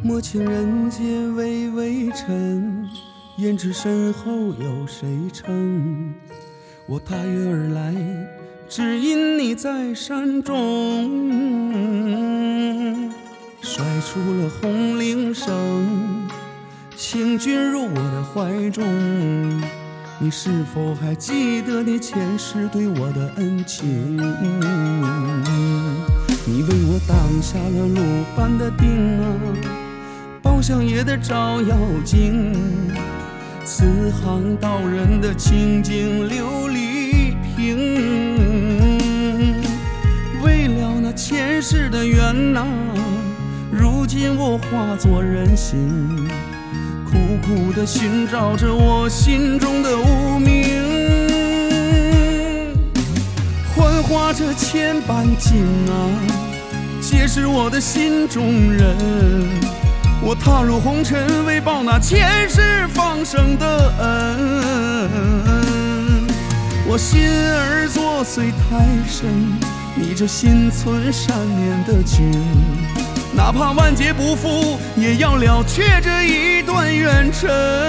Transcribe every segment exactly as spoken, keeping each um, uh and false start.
莫欺人间微微尘，胭脂身后有谁撑？我踏月而来，只因你在山中。甩出了红铃声，请君入我的怀中。你是否还记得你前世对我的恩情？你为我挡下了路般的钉啊，包厢夜的照妖镜，此行道人的清净琉璃瓶。为了那前世的缘啊，如今我化作人形，苦苦地寻找着我心中的无名。幻化着千般景啊，皆是我的心中人。我踏入红尘，为报那前世放生的恩。我心儿作祟太深，你这心存善念的君，哪怕万劫不复，也要了却这一段缘尘。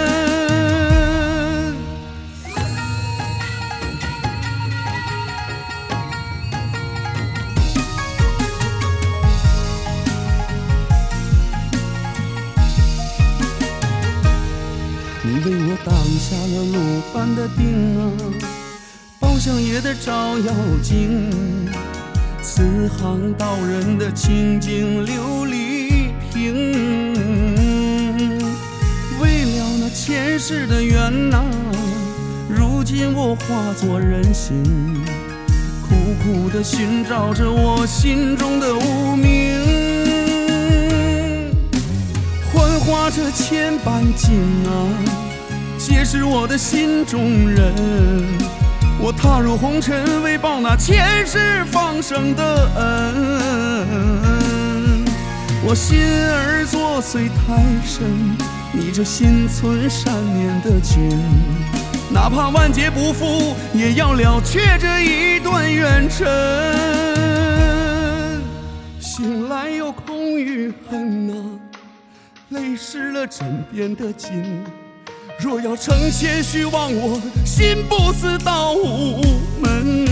你为我挡下了路般的钉啊，包厢夜的照妖镜，此行道人的清净琉璃瓶。为了那前世的缘啊，如今我化作人形，苦苦地寻找着我心中的无名。幻化着千般景啊，皆是我的心中人。我踏入红尘，为报那前世放生的恩。我心儿作祟太深，你这心存善念的君，哪怕万劫不复，也要了却这一段缘尘。醒来有空余恨啊，泪湿了枕边的巾。若要成仙须忘我，心不死到无门。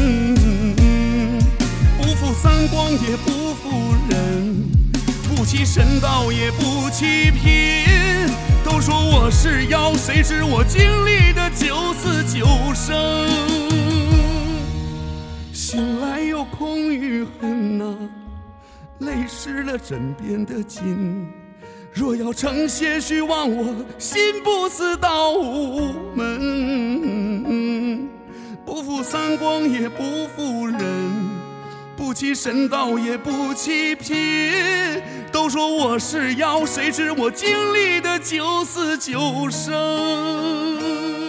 不负三光也不负人，不欺神道也不欺贫。都说我是妖，谁知我经历的九死九生。醒来有空余恨啊，泪湿了枕边的巾。若要成仙须忘我，心不死到无门。不负三光也不负人，不欺神道也不欺贫。都说我是妖，谁知我经历的九死九生。